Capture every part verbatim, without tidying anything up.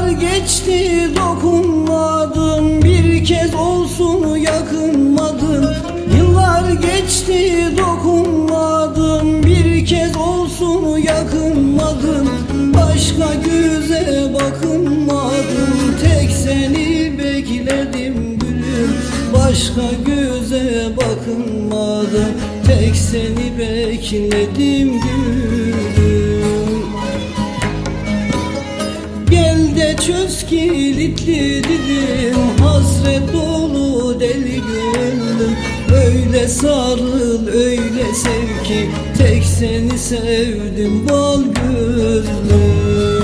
Yıllar geçti dokunmadım, bir kez olsun yakınmadım. Yıllar geçti dokunmadım, bir kez olsun yakınmadım. Başka göze bakınmadım, tek seni bekledim gülüm. Başka göze bakınmadım, tek seni bekledim gülüm. Gel de çöz kilitli dilim, hasret dolu deli gönlüm. Öyle sarıl öyle sev ki, tek seni sevdim bal gözlüm.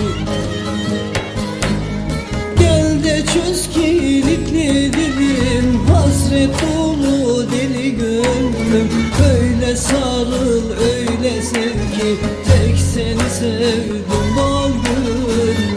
Gel de çöz kilitli dilim, hasret dolu deli gönlüm. Öyle sarıl öyle sev ki, tek seni sevdim bal gözlüm.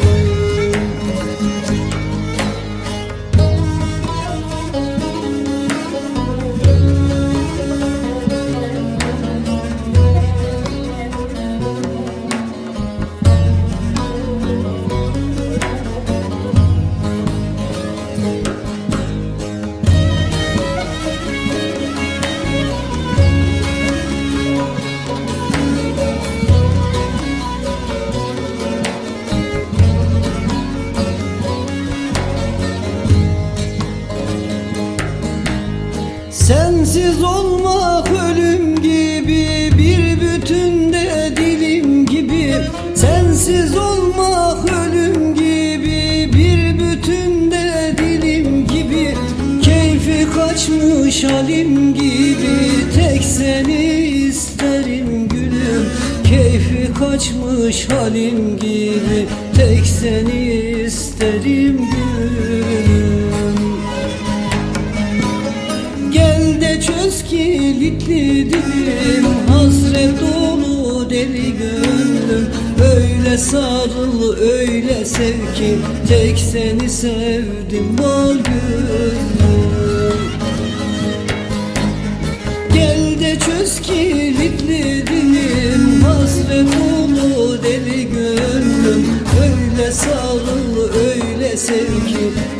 Sensiz olmak ölüm gibi, bir bütünde dilim gibi. Sensiz olmak ölüm gibi, bir bütünde dilim gibi. Keyfi kaçmış halim gibi, tek seni isterim gülüm. Keyfi kaçmış halim gibi, tek seni isterim gülüm. Gel de çöz kilitli dilim, hasret dolu deli gönlüm. Öyle sarıl öyle sev ki, tek seni sevdim bal gözlüm. Gel de çöz kilitli dilim, hasret dolu deli gönlüm. Öyle sarıl öyle sev ki,